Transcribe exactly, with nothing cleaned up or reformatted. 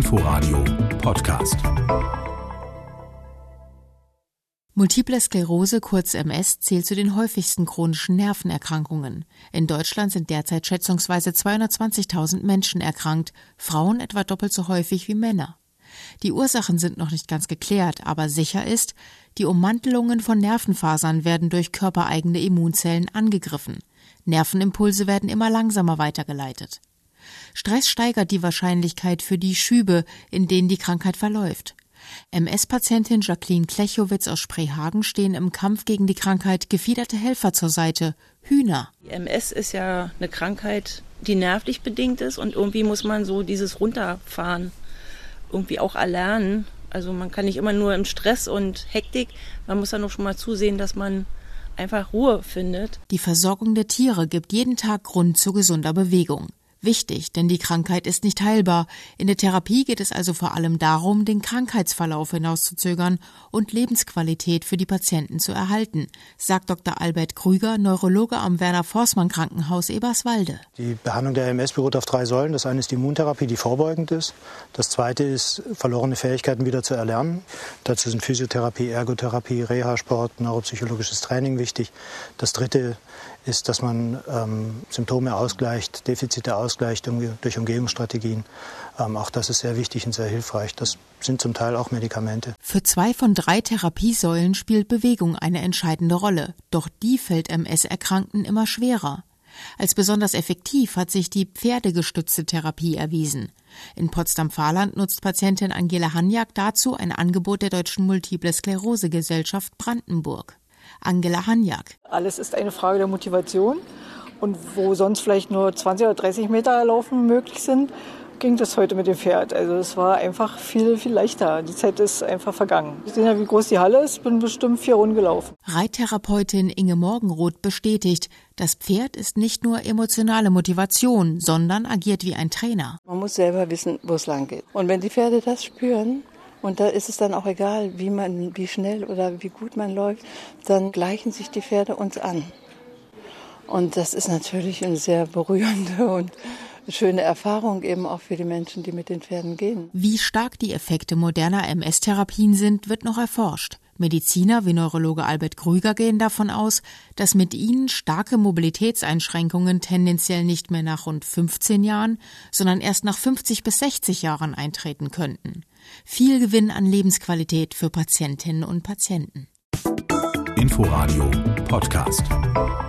Inforadio Podcast. Multiple Sklerose, kurz M S, zählt zu den häufigsten chronischen Nervenerkrankungen. In Deutschland sind derzeit schätzungsweise zweihundertzwanzigtausend Menschen erkrankt, Frauen etwa doppelt so häufig wie Männer. Die Ursachen sind noch nicht ganz geklärt, aber sicher ist, die Ummantelungen von Nervenfasern werden durch körpereigene Immunzellen angegriffen. Nervenimpulse werden immer langsamer weitergeleitet. Stress steigert die Wahrscheinlichkeit für die Schübe, in denen die Krankheit verläuft. M S-Patientin Jacqueline Klechowitz aus Spreehagen stehen im Kampf gegen die Krankheit gefiederte Helfer zur Seite, Hühner. M S ist ja eine Krankheit, die nervlich bedingt ist und irgendwie muss man so dieses Runterfahren irgendwie auch erlernen. Also man kann nicht immer nur im Stress und Hektik, man muss dann auch schon mal zusehen, dass man einfach Ruhe findet. Die Versorgung der Tiere gibt jeden Tag Grund zu gesunder Bewegung. Wichtig, denn die Krankheit ist nicht heilbar. In der Therapie geht es also vor allem darum, den Krankheitsverlauf hinauszuzögern und Lebensqualität für die Patienten zu erhalten, sagt Doktor Albert Krüger, Neurologe am Werner-Forßmann-Krankenhaus Eberswalde. Die Behandlung der M S beruht auf drei Säulen. Das eine ist die Immuntherapie, die vorbeugend ist. Das zweite ist, verlorene Fähigkeiten wieder zu erlernen. Dazu sind Physiotherapie, Ergotherapie, Reha-Sport, neuropsychologisches Training wichtig. Das dritte ist, dass man ähm, Symptome ausgleicht, Defizite ausgleicht um, durch Umgehungsstrategien. Ähm, auch das ist sehr wichtig und sehr hilfreich. Das sind zum Teil auch Medikamente. Für zwei von drei Therapiesäulen spielt Bewegung eine entscheidende Rolle. Doch die fällt M S-Erkrankten immer schwerer. Als besonders effektiv hat sich die pferdegestützte Therapie erwiesen. In Potsdam-Vaarland nutzt Patientin Angela Hanjak dazu ein Angebot der Deutschen Multiple Sklerose Gesellschaft Brandenburg. Angela Hanjak. Alles ist eine Frage der Motivation. Und wo sonst vielleicht nur zwanzig oder dreißig Meter laufen möglich sind, ging das heute mit dem Pferd. Also es war einfach viel, viel leichter. Die Zeit ist einfach vergangen. Wir sehen ja, wie groß die Halle ist. Bin bestimmt vier Runden gelaufen. Reittherapeutin Inge Morgenroth bestätigt, das Pferd ist nicht nur emotionale Motivation, sondern agiert wie ein Trainer. Man muss selber wissen, wo es lang geht. Und wenn die Pferde das spüren, und da ist es dann auch egal, wie man, wie schnell oder wie gut man läuft, dann gleichen sich die Pferde uns an. Und das ist natürlich eine sehr berührende und schöne Erfahrung eben auch für die Menschen, die mit den Pferden gehen. Wie stark die Effekte moderner M S-Therapien sind, wird noch erforscht. Mediziner wie Neurologe Albert Krüger gehen davon aus, dass mit ihnen starke Mobilitätseinschränkungen tendenziell nicht mehr nach rund fünfzehn Jahren, sondern erst nach fünfzig bis sechzig Jahren eintreten könnten. Viel Gewinn an Lebensqualität für Patientinnen und Patienten. Inforadio Podcast.